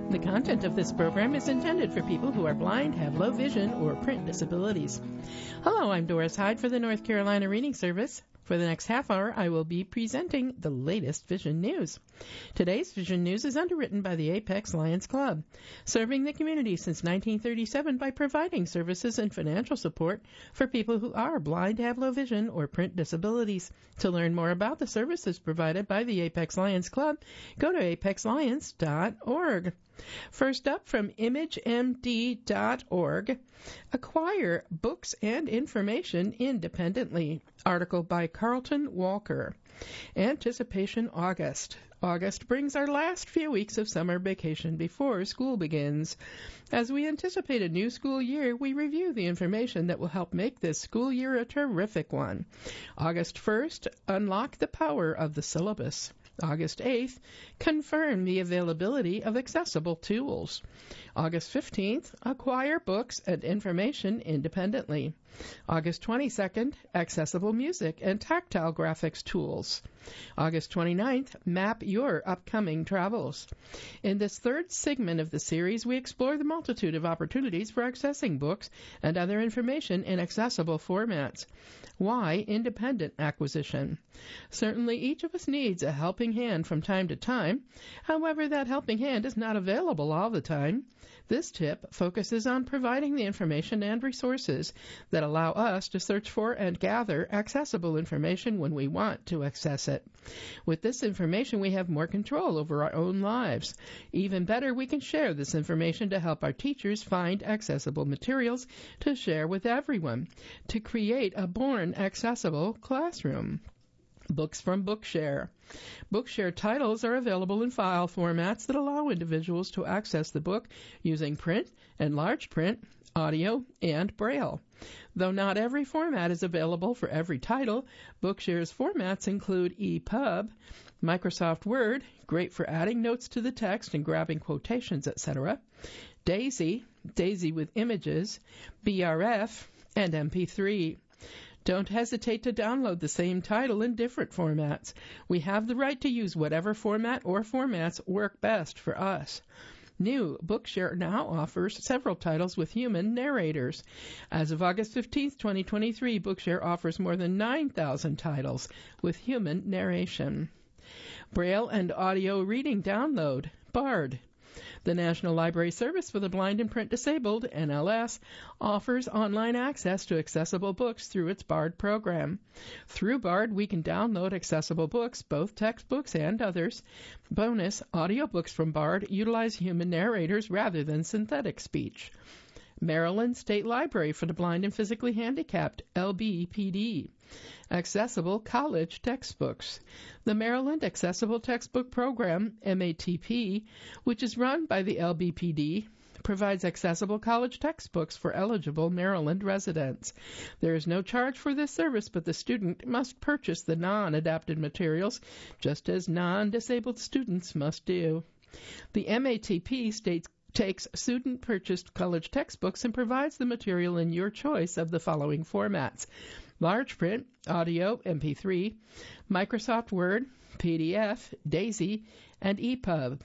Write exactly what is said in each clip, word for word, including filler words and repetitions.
The content of this program is intended for people who are blind, have low vision, or print disabilities. Hello, I'm Doris Hyde for the North Carolina Reading Service. For the next half hour, I will be presenting the latest vision news. Today's vision news is underwritten by the Apex Lions Club, serving the community since nineteen thirty-seven by providing services and financial support for people who are blind, have low vision, or print disabilities. To learn more about the services provided by the Apex Lions Club, go to apex lions dot org. First up from image m d dot org, Acquire Books and Information Independently. Article by Carlton Walker. Anticipation August. August brings our last few weeks of summer vacation before school begins. As we anticipate a new school year, we review the information that will help make this school year a terrific one. August first, unlock the power of the syllabus. August eighth, confirm the availability of accessible tools. August fifteenth, acquire books and information independently. August twenty-second, accessible music and tactile graphics tools. August twenty-ninth, map your upcoming travels. In this third segment of the series, we explore the multitude of opportunities for accessing books and other information in accessible formats. Why independent acquisition? Certainly each of us needs a helping hand from time to time. However, that helping hand is not available all the time. This tip focuses on providing the information and resources that allow us to search for and gather accessible information when we want to access it. With this information, we have more control over our own lives. Even better, we can share this information to help our teachers find accessible materials to share with everyone, to create a born accessible classroom. Books from Bookshare. Bookshare titles are available in file formats that allow individuals to access the book using print, enlarged print, audio, and Braille. Though not every format is available for every title, Bookshare's formats include E P U B, Microsoft Word, great for adding notes to the text and grabbing quotations, et cetera, Daisy, Daisy with images, B R F, and M P three. Don't hesitate to download the same title in different formats. We have the right to use whatever format or formats work best for us. New, Bookshare now offers several titles with human narrators. As of August fifteenth, twenty twenty-three, Bookshare offers more than nine thousand titles with human narration. Braille and audio reading download, BARD. The National Library Service for the Blind and Print Disabled, N L S, offers online access to accessible books through its BARD program. Through BARD, we can download accessible books, both textbooks and others. Bonus, audiobooks from BARD utilize human narrators rather than synthetic speech. Maryland State Library for the Blind and Physically Handicapped, L B P D. Accessible College Textbooks. The Maryland Accessible Textbook Program, M A T P, which is run by the L B P D, provides accessible college textbooks for eligible Maryland residents. There is no charge for this service, but the student must purchase the non-adapted materials, just as non-disabled students must do. The M A T P states takes student-purchased college textbooks and provides the material in your choice of the following formats: large print, audio, M P three, Microsoft Word, P D F, Daisy, and E P U B.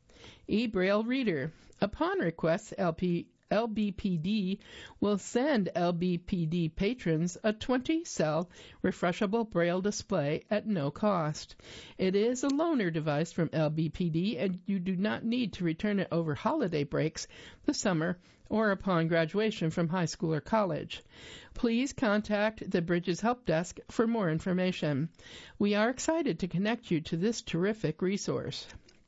eBraille Reader. Upon request, L P L B P D will send L B P D patrons a twenty-cell refreshable Braille display at no cost. It is a loaner device from L B P D, and you do not need to return it over holiday breaks, the summer, or upon graduation from high school or college. Please contact the Bridges Help Desk for more information. We are excited to connect you to this terrific resource.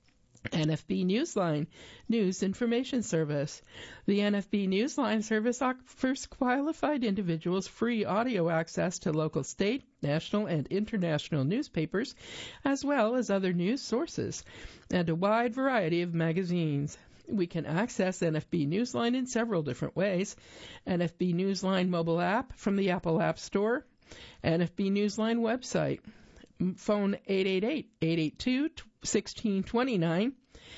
N F B Newsline, News Information Service. The N F B Newsline service offers qualified individuals free audio access to local, state, national, and international newspapers, as well as other news sources, and a wide variety of magazines. We can access N F B Newsline in several different ways. N F B Newsline mobile app from the Apple App Store, N F B Newsline website, phone eight eight eight, eight eight two, one six two nine,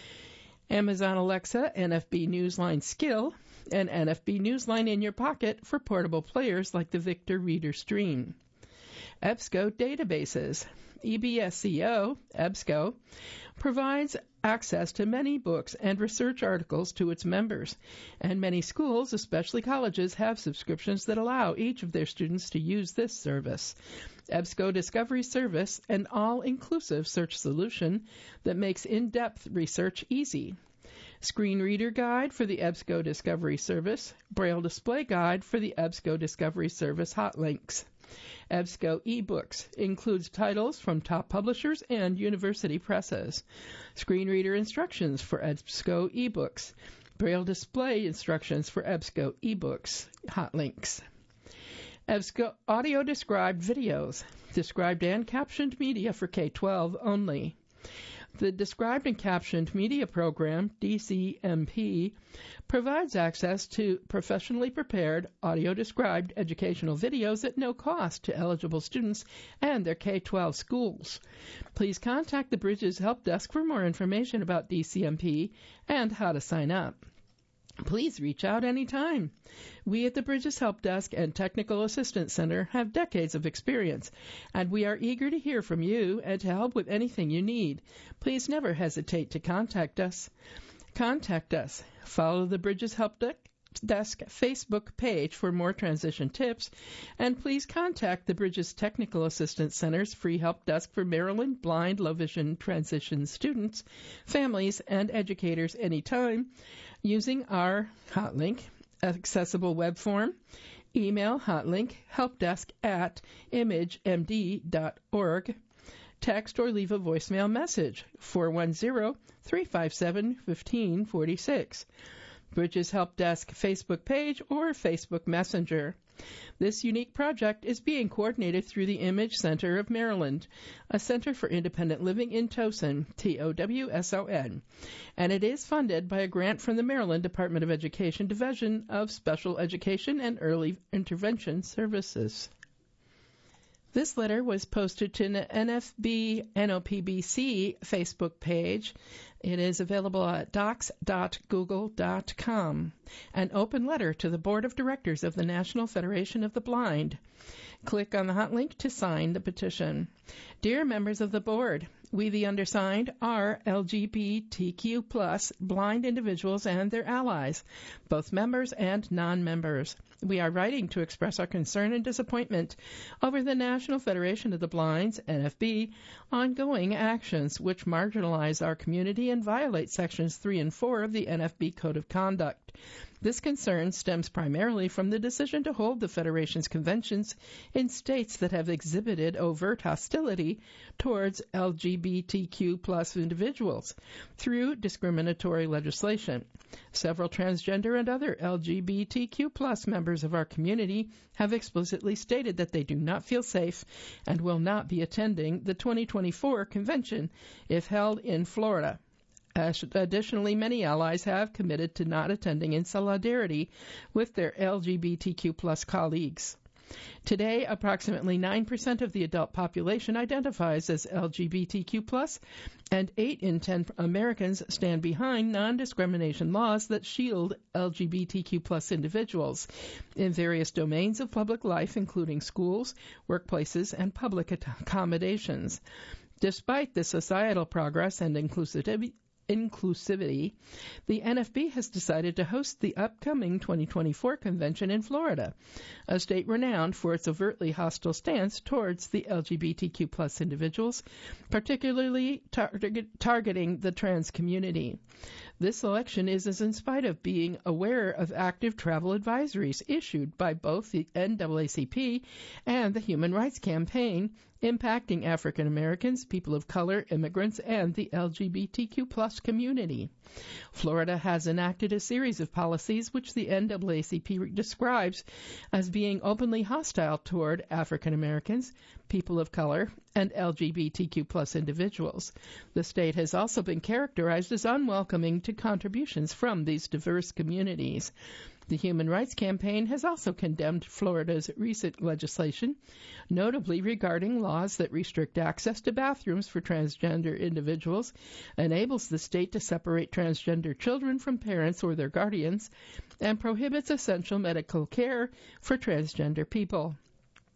Amazon Alexa, N F B Newsline Skill, and N F B Newsline in your pocket for portable players like the Victor Reader Stream. EBSCO databases. E B S C O, EBSCO, provides access to many books and research articles to its members, and many schools, especially colleges, have subscriptions that allow each of their students to use this service. EBSCO Discovery Service, an all-inclusive search solution that makes in-depth research easy. Screen Reader Guide for the EBSCO Discovery Service, Braille Display Guide for the EBSCO Discovery Service hot links. EBSCO eBooks includes titles from top publishers and university presses. Screen reader instructions for EBSCO eBooks. Braille display instructions for EBSCO eBooks. Hot links. EBSCO audio described videos. Described and captioned media for K twelve only. The Described and Captioned Media Program, D C M P, provides access to professionally prepared, audio-described educational videos at no cost to eligible students and their K twelve schools. Please contact the Bridges Help Desk for more information about D C M P and how to sign up. Please reach out anytime. We at the Bridges Help Desk and Technical Assistance Center have decades of experience, and we are eager to hear from you and to help with anything you need. Please never hesitate to contact us. Contact us. Follow the Bridges Help Desk Facebook page for more transition tips, and please contact the Bridges Technical Assistance Center's free help desk for Maryland blind, low vision transition students, families, and educators anytime using our hotlink, accessible web form, email hotlink helpdesk at image m d dot org, text or leave a voicemail message four one zero, three five seven, one five four six. Bridges Help Desk Facebook page or Facebook Messenger. This unique project is being coordinated through the Image Center of Maryland, a center for independent living in Towson, T O W S O N, and it is funded by a grant from the Maryland Department of Education Division of Special Education and Early Intervention Services. This letter was posted to the N F B N O P B C Facebook page. It is available at docs dot google dot com. An open letter to the Board of Directors of the National Federation of the Blind. Click on the hot link to sign the petition. Dear members of the board, we, the undersigned, are L G B T Q plus blind individuals and their allies, both members and non-members. We are writing to express our concern and disappointment over the National Federation of the Blind's, N F B, ongoing actions which marginalize our community and violate Sections three and four of the N F B Code of Conduct. This concern stems primarily from the decision to hold the Federation's conventions in states that have exhibited overt hostility towards L G B T Q plus individuals through discriminatory legislation. Several transgender and other L G B T Q plus members of our community have explicitly stated that they do not feel safe and will not be attending the twenty twenty-four convention if held in Florida. Additionally, many allies have committed to not attending in solidarity with their L G B T Q plus colleagues. Today, approximately nine percent of the adult population identifies as L G B T Q plus, and eight in ten Americans stand behind non-discrimination laws that shield L G B T Q plus individuals in various domains of public life, including schools, workplaces, and public accommodations. Despite the societal progress and inclusivity, inclusivity, the N F B has decided to host the upcoming twenty twenty-four convention in Florida, a state renowned for its overtly hostile stance towards the L G B T Q plus individuals, particularly tar- targeting the trans community. This selection is as in spite of being aware of active travel advisories issued by both the N double A C P and the Human Rights Campaign impacting African Americans, people of color, immigrants, and the L G B T Q plus community. Florida has enacted a series of policies which the N double A C P describes as being openly hostile toward African Americans, people of color, and L G B T Q plus individuals. The state has also been characterized as unwelcoming to contributions from these diverse communities. The Human Rights Campaign has also condemned Florida's recent legislation, notably regarding laws that restrict access to bathrooms for transgender individuals, enables the state to separate transgender children from parents or their guardians, and prohibits essential medical care for transgender people.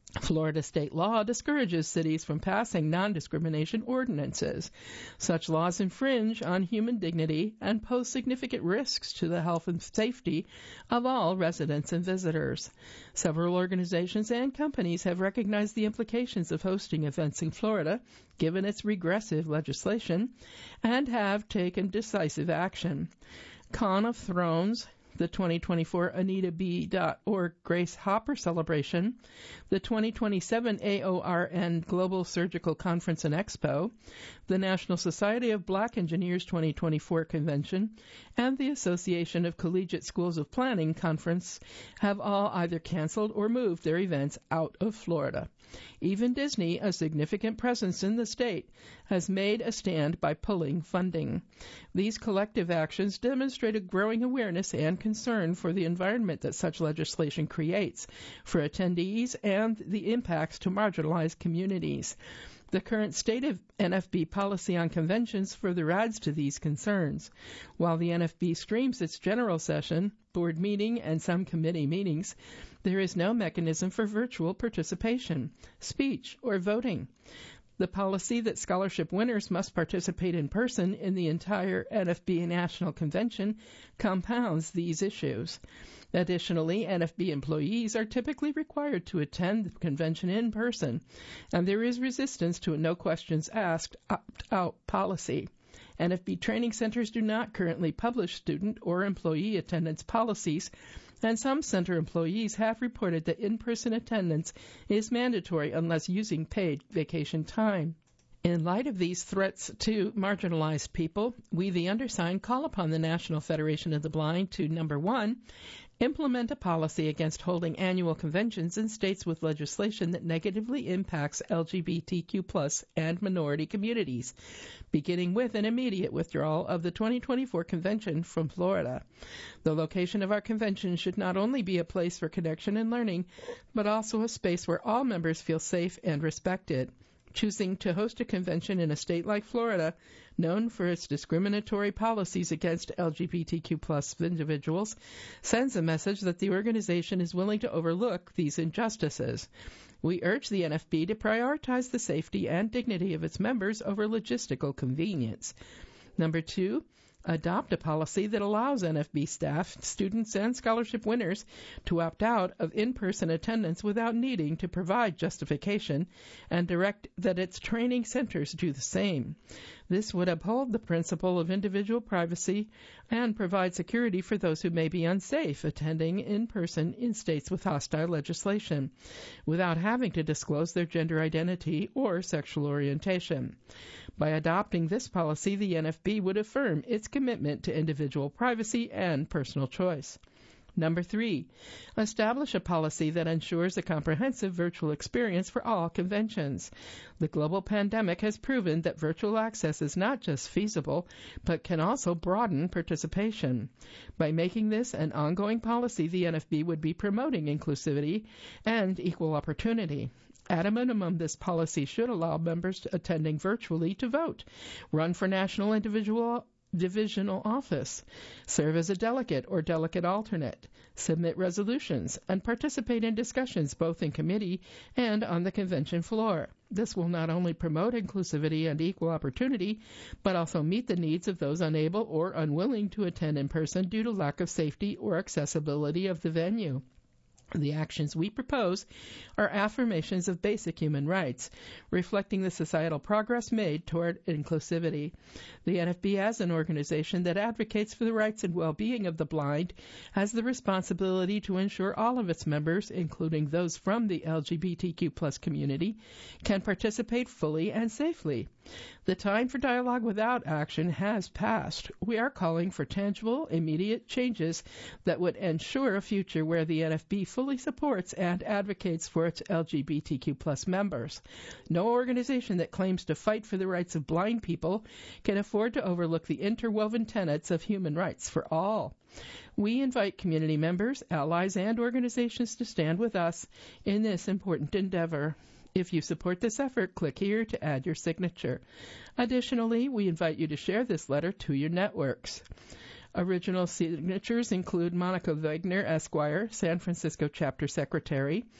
Florida state law discourages cities from passing non-discrimination ordinances. Such laws infringe on human dignity and pose significant risks to the health and safety of all residents and visitors. Several organizations and companies have recognized the implications of hosting events in Florida, given its regressive legislation, and have taken decisive action. Con of Thrones, the twenty twenty-four Anita B dot org Grace Hopper Celebration, the twenty twenty-seven A O R N Global Surgical Conference and Expo, the National Society of Black Engineers twenty twenty-four Convention, and the Association of Collegiate Schools of Planning Conference have all either canceled or moved their events out of Florida. Even Disney, a significant presence in the state, has made a stand by pulling funding. These collective actions demonstrate a growing awareness and concern for the environment that such legislation creates for attendees and the impacts to marginalized communities. The current state of N F B policy on conventions further adds to these concerns. While the N F B streams its general session, board meeting, and some committee meetings, there is no mechanism for virtual participation, speech, or voting. The policy that scholarship winners must participate in person in the entire N F B National Convention compounds these issues. Additionally, N F B employees are typically required to attend the convention in person, and there is resistance to a no questions asked opt-out policy. N F B training centers do not currently publish student or employee attendance policies, and some center employees have reported that in-person attendance is mandatory unless using paid vacation time. In light of these threats to marginalized people, we, the undersigned, call upon the National Federation of the Blind to, number one, implement a policy against holding annual conventions in states with legislation that negatively impacts L G B T Q plus and minority communities, beginning with an immediate withdrawal of the twenty twenty-four convention from Florida. The location of our convention should not only be a place for connection and learning, but also a space where all members feel safe and respected. Choosing to host a convention in a state like Florida, known for its discriminatory policies against L G B T Q plus individuals, sends a message that the organization is willing to overlook these injustices. We urge the N F B to prioritize the safety and dignity of its members over logistical convenience. Number two, adopt a policy that allows N F B staff, students, and scholarship winners to opt out of in-person attendance without needing to provide justification, and direct that its training centers do the same. This would uphold the principle of individual privacy and provide security for those who may be unsafe attending in person in states with hostile legislation, without having to disclose their gender identity or sexual orientation. By adopting this policy, the N F B would affirm its commitment to individual privacy and personal choice. Number three, establish a policy that ensures a comprehensive virtual experience for all conventions. The global pandemic has proven that virtual access is not just feasible, but can also broaden participation. By making this an ongoing policy, the N F B would be promoting inclusivity and equal opportunity. At a minimum, this policy should allow members attending virtually to vote, run for national individual divisional office, serve as a delegate or delegate alternate, submit resolutions, and participate in discussions both in committee and on the convention floor. This will not only promote inclusivity and equal opportunity, but also meet the needs of those unable or unwilling to attend in person due to lack of safety or accessibility of the venue. The actions we propose are affirmations of basic human rights, reflecting the societal progress made toward inclusivity. The N F B, as an organization that advocates for the rights and well-being of the blind, has the responsibility to ensure all of its members, including those from the L G B T Q plus community, can participate fully and safely. The time for dialogue without action has passed. We are calling for tangible, immediate changes that would ensure a future where the N F B fully supports and advocates for its L G B T Q plus members. No organization that claims to fight for the rights of blind people can afford to overlook the interwoven tenets of human rights for all. We invite community members, allies, and organizations to stand with us in this important endeavor. If you support this effort, click here to add your signature. Additionally, we invite you to share this letter to your networks. Original signatures include Monica Wagner, Esquire, San Francisco Chapter Secretary,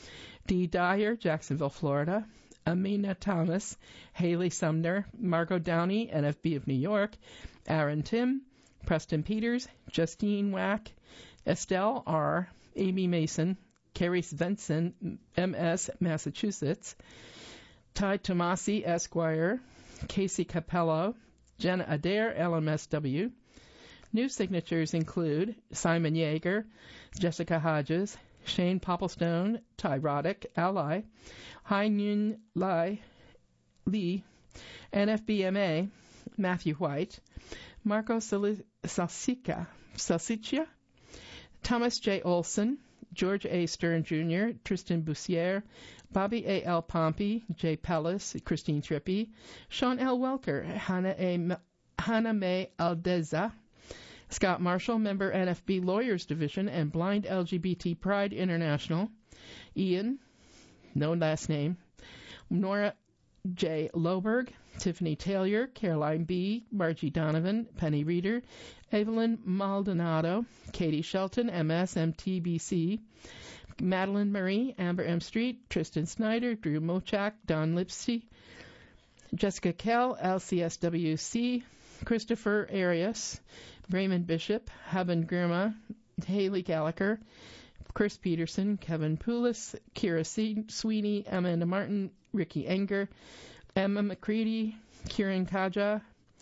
Dee Dyer, Jacksonville, Florida. Amina Thomas, Haley Sumner, Margot Downey, N F B of New York. Aaron Tim, Preston Peters, Justine Wack, Estelle R., Amy Mason, Carrie Svensson, M S, Massachusetts. Ty Tomasi, Esquire, Casey Capello, Jenna Adair, L M S W. New signatures include Simon Yeager, Jessica Hodges, Shane Popplestone, Ty Roddick, Ally, Hai Nguyen Lai, Lee, N F B M A, Matthew White, Marco Salsica, Salsicia, Thomas J. Olson, George A. Stern Junior, Tristan Bussiere, Bobby A. L. Pompey, Jay Pellis, Christine Trippi, Sean L. Welker, Hannah A. Hannah May Aldeza, Scott Marshall, member N F B Lawyers Division and Blind L G B T Pride International, Ian, no last name, Nora J. Loberg, Tiffany Taylor, Caroline B., Margie Donovan, Penny Reeder, Evelyn Maldonado, Katie Shelton, M S, M T B C, Madeline Marie, Amber M. Street, Tristan Snyder, Drew Mochak, Don Lipsy, Jessica Kell, L C S W C, Christopher Arias, Raymond Bishop, Haben Girma, Haley Gallagher, Chris Peterson, Kevin Poulis, Kira C- Sweeney, Amanda Martin, Ricky Enger, Emma McCready, Kieran Kaja,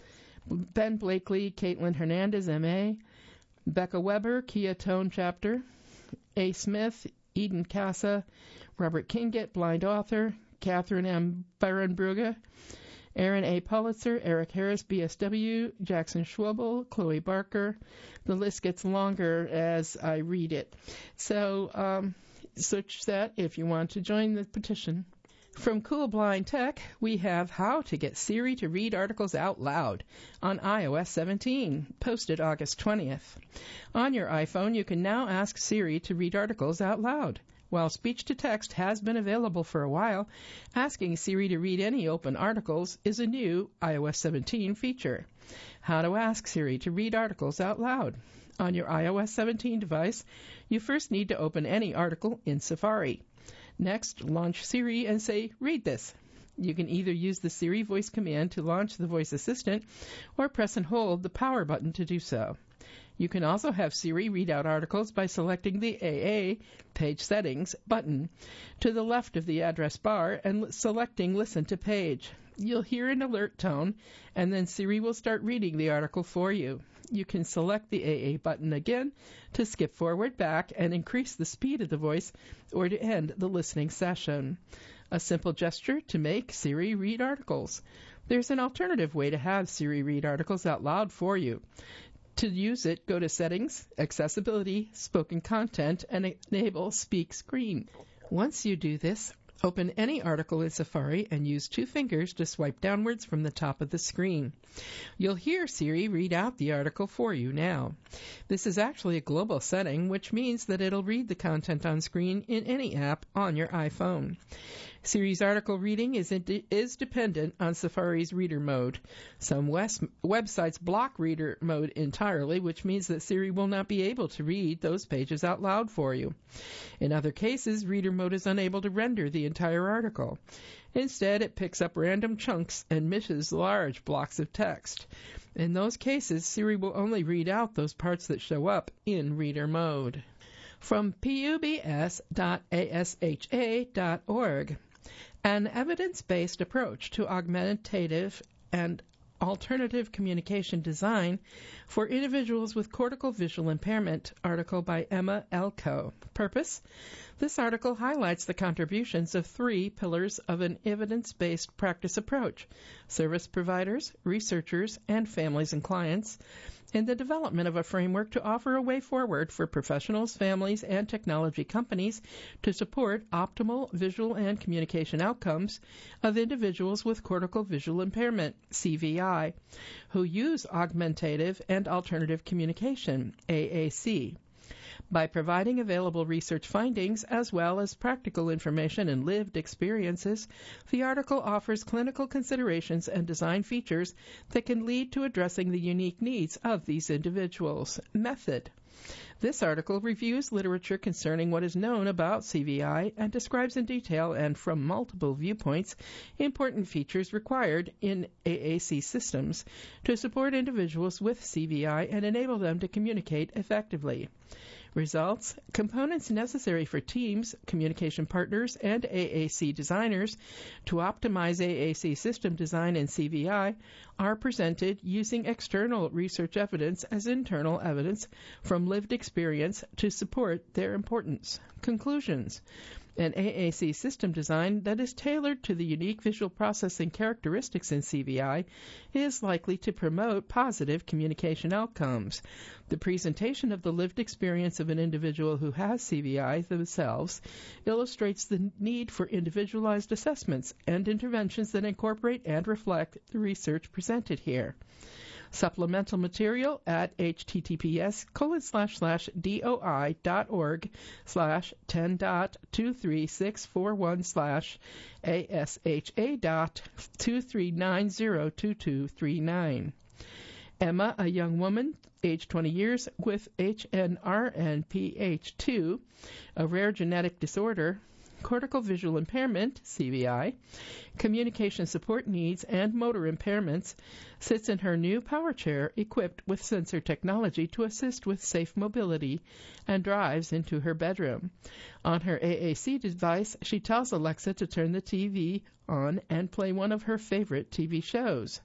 Ben Blakely, Caitlin Hernandez, M A, Becca Weber, Kia Tone Chapter, A. Smith, Eden Casa, Robert Kingett, Blind Author, Catherine M. Byron-Brugge, Aaron A. Pulitzer, Eric Harris, B S W, Jackson Schwebel, Chloe Barker. The list gets longer as I read it. So, um, search that if you want to join the petition. From Cool Blind Tech, we have How to Get Siri to Read Articles Out Loud on i O S seventeen, posted August twentieth. On your iPhone, you can now ask Siri to read articles out loud. While speech-to-text has been available for a while, asking Siri to read any open articles is a new i O S seventeen feature. How to ask Siri to read articles out loud. On your i O S seventeen device, you first need to open any article in Safari. Next, launch Siri and say, "Read this." You can either use the Siri voice command to launch the voice assistant or press and hold the power button to do so. You can also have Siri read out articles by selecting the A A Page Settings button to the left of the address bar and selecting Listen to Page. You'll hear an alert tone, and then Siri will start reading the article for you. You can select the A A button again to skip forward, back, and increase the speed of the voice or to end the listening session. A simple gesture to make Siri read articles. There's an alternative way to have Siri read articles out loud for you. To use it, go to Settings, Accessibility, Spoken Content, and enable Speak Screen. Once you do this, open any article in Safari and use two fingers to swipe downwards from the top of the screen. You'll hear Siri read out the article for you now. This is actually a global setting, which means that it'll read the content on screen in any app on your iPhone. Siri's article reading is, in, is dependent on Safari's reader mode. Some west, websites block reader mode entirely, which means that Siri will not be able to read those pages out loud for you. In other cases, reader mode is unable to render the entire article. Instead, it picks up random chunks and misses large blocks of text. In those cases, Siri will only read out those parts that show up in reader mode. From pubs dot a s h a dot org. An evidence-based approach to augmentative and alternative communication design for individuals with cortical visual impairment, article by Emma Elko. Purpose? This article highlights the contributions of three pillars of an evidence-based practice approach: service providers, researchers, and families and clients, in the development of a framework to offer a way forward for professionals, families, and technology companies to support optimal visual and communication outcomes of individuals with cortical visual impairment, C V I, who use augmentative and alternative communication, A A C. By providing available research findings as well as practical information and lived experiences, the article offers clinical considerations and design features that can lead to addressing the unique needs of these individuals. Method. This article reviews literature concerning what is known about C V I and describes in detail and from multiple viewpoints important features required in A A C systems to support individuals with C V I and enable them to communicate effectively. Results. Components necessary for teams, communication partners, and A A C designers to optimize A A C system design in C V I are presented using external research evidence as internal evidence from lived experience to support their importance. Conclusions. An A A C system design that is tailored to the unique visual processing characteristics in C V I is likely to promote positive communication outcomes. The presentation of the lived experience of an individual who has C V I themselves illustrates the need for individualized assessments and interventions that incorporate and reflect the research presented here. Supplemental material at https colon slash slash doi dot org slash ten dot two three six four one slash asha dot two three nine zero two two three nine. Emma, a young woman, age twenty years, with H N R N P H two, a rare genetic disorder, cortical visual impairment, C V I, communication support needs, and motor impairments, sits in her new power chair equipped with sensor technology to assist with safe mobility and drives into her bedroom. On her A A C device, she tells Alexa to turn the T V on and play one of her favorite T V shows.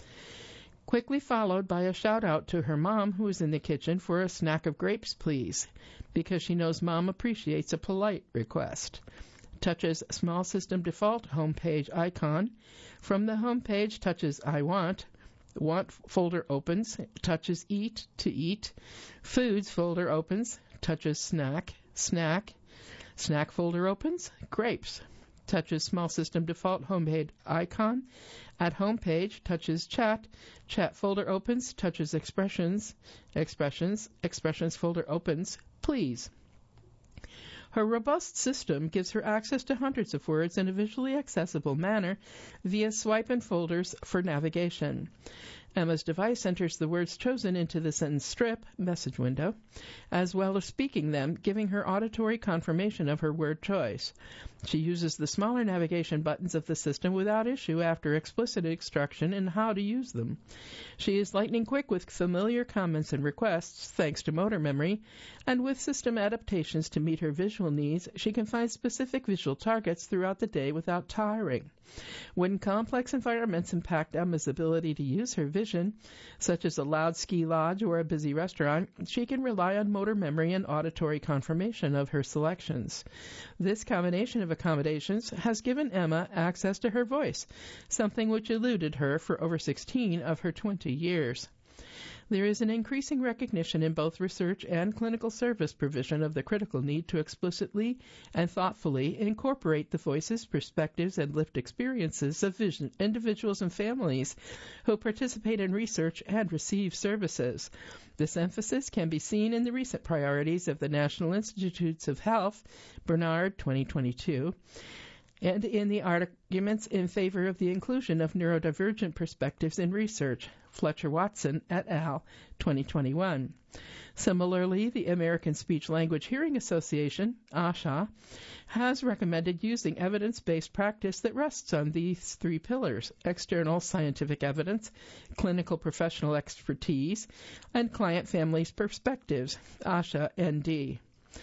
Quickly followed by a shout-out to her mom, who is in the kitchen, for a snack of grapes, please, because she knows Mom appreciates a polite request. Touches Small System Default homepage icon. From the homepage, touches I Want. Want folder opens. Touches Eat to eat. Foods folder opens. Touches Snack. Snack. Snack folder opens. Grapes. Touches Small System Default homepage icon. At homepage, touches Chat. Chat folder opens. Touches Expressions. Expressions. Expressions folder opens. Please. Her robust system gives her access to hundreds of words in a visually accessible manner via swipe and folders for navigation. Emma's device enters the words chosen into the sentence strip message window, as well as speaking them, giving her auditory confirmation of her word choice. She uses the smaller navigation buttons of the system without issue after explicit instruction in how to use them. She is lightning quick with familiar comments and requests, thanks to motor memory, and with system adaptations to meet her visual needs, she can find specific visual targets throughout the day without tiring. When complex environments impact Emma's ability to use her vision, such as a loud ski lodge or a busy restaurant, she can rely on motor memory and auditory confirmation of her selections. This combination of accommodations has given Emma access to her voice, something which eluded her for over sixteen of her twenty years. There is an increasing recognition in both research and clinical service provision of the critical need to explicitly and thoughtfully incorporate the voices, perspectives, and lived experiences of vision, individuals and families who participate in research and receive services. This emphasis can be seen in the recent priorities of the National Institutes of Health, Bernard twenty twenty-two, and in the arguments in favor of the inclusion of neurodivergent perspectives in research, Fletcher-Watson et al., twenty twenty-one. Similarly, the American Speech Language Hearing Association, A S H A, has recommended using evidence-based practice that rests on these three pillars: external scientific evidence, clinical professional expertise, and client families' perspectives, A S H A N D.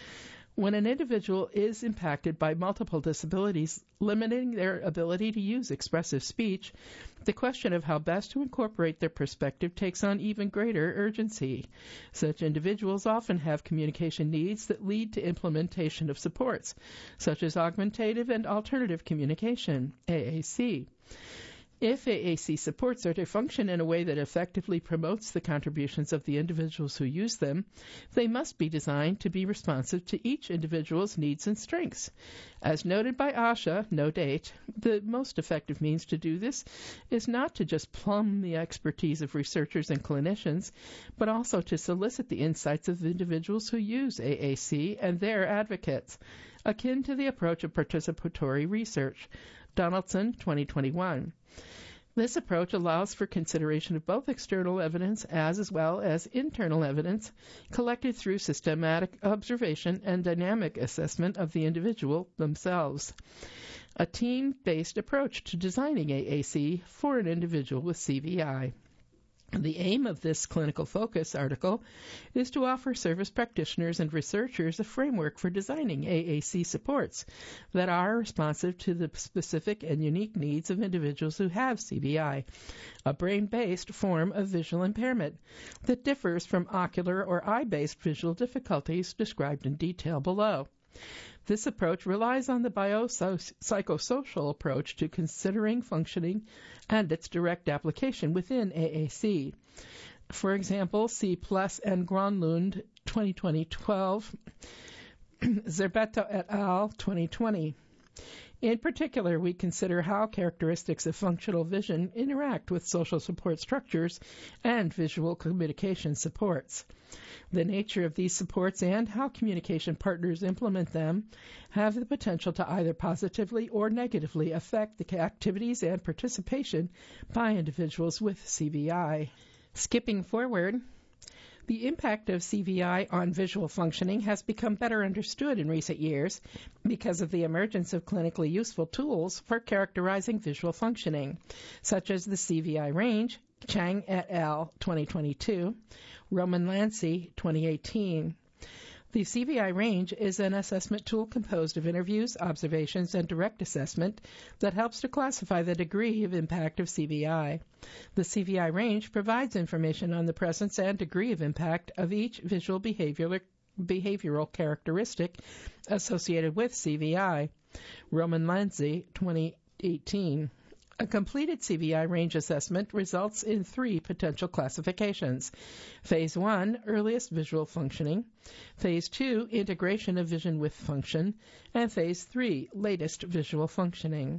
When an individual is impacted by multiple disabilities, limiting their ability to use expressive speech, the question of how best to incorporate their perspective takes on even greater urgency. Such individuals often have communication needs that lead to implementation of supports, such as augmentative and alternative communication, A A C. If A A C supports are to function in a way that effectively promotes the contributions of the individuals who use them, they must be designed to be responsive to each individual's needs and strengths. As noted by Asha, no date, the most effective means to do this is not to just plumb the expertise of researchers and clinicians, but also to solicit the insights of individuals who use A A C and their advocates, akin to the approach of participatory research. Donaldson, twenty twenty-one. This approach allows for consideration of both external evidence as, as well as internal evidence collected through systematic observation and dynamic assessment of the individual themselves. A team-based approach to designing A A C for an individual with C V I. The aim of this clinical focus article is to offer service practitioners and researchers a framework for designing A A C supports that are responsive to the specific and unique needs of individuals who have C V I, a brain-based form of visual impairment that differs from ocular or eye-based visual difficulties described in detail below. This approach relies on the biopsychosocial approach to considering functioning and its direct application within A A C. For example, C. Plus and Gronlund, twenty twelve, Zerbetto et al., twenty twenty. In particular, we consider how characteristics of functional vision interact with social support structures and visual communication supports. The nature of these supports and how communication partners implement them have the potential to either positively or negatively affect the activities and participation by individuals with C V I. Skipping forward, the impact of C V I on visual functioning has become better understood in recent years because of the emergence of clinically useful tools for characterizing visual functioning, such as the C V I range, Chang et al., twenty twenty-two, Roman Lancy, twenty eighteen. The C V I range is an assessment tool composed of interviews, observations, and direct assessment that helps to classify the degree of impact of C V I. The C V I range provides information on the presence and degree of impact of each visual behavioral, behavioral characteristic associated with C V I. Roman Lancy, twenty eighteen. A completed C V I range assessment results in three potential classifications. Phase one, earliest visual functioning. Phase two, integration of vision with function. And Phase three, latest visual functioning.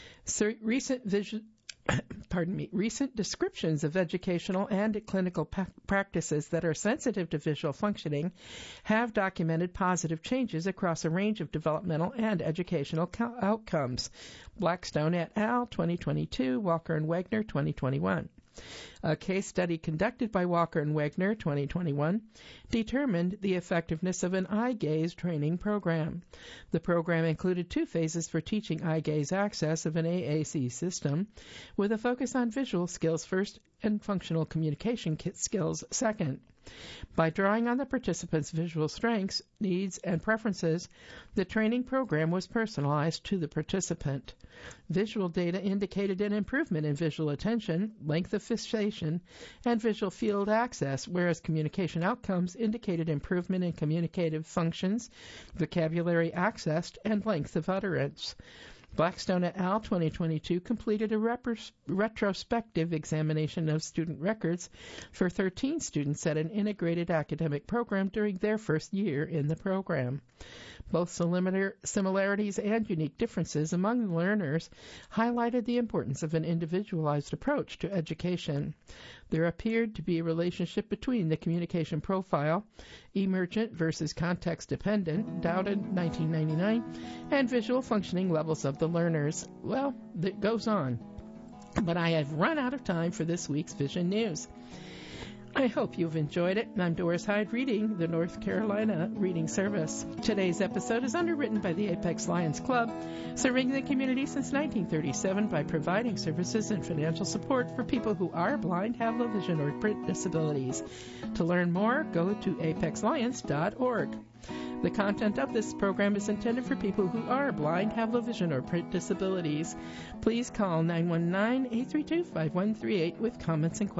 So recent vision Pardon me, recent descriptions of educational and clinical pa- practices that are sensitive to visual functioning have documented positive changes across a range of developmental and educational co- outcomes. Blackstone et al., twenty twenty-two, Walker and Wagner, twenty twenty-one. A case study conducted by Walker and Wagner, twenty twenty-one, determined the effectiveness of an eye gaze training program. The program included two phases for teaching eye gaze access of an A A C system, with a focus on visual skills first and functional communication skills second. By drawing on the participants' visual strengths, needs, and preferences, the training program was personalized to the participant. Visual data indicated an improvement in visual attention, length of fixation, and visual field access, whereas communication outcomes indicated improvement in communicative functions, vocabulary accessed, and length of utterance. Blackstone et al. twenty twenty-two completed a repros- retrospective examination of student records for thirteen students at an integrated academic program during their first year in the program. Both similar- similarities and unique differences among the learners highlighted the importance of an individualized approach to education. There appeared to be a relationship between the communication profile, emergent versus context-dependent, Dowden, nineteen ninety-nine, and visual functioning levels of the learners. Well, it goes on. But I have run out of time for this week's Vision News. I hope you've enjoyed it. I'm Doris Hyde reading the North Carolina Reading Service. Today's episode is underwritten by the Apex Lions Club, serving the community since nineteen thirty-seven by providing services and financial support for people who are blind, have low vision, or print disabilities. To learn more, go to apex lions dot org. The content of this program is intended for people who are blind, have low vision, or print disabilities. Please call nine one nine, eight three two, five one three eight with comments and questions.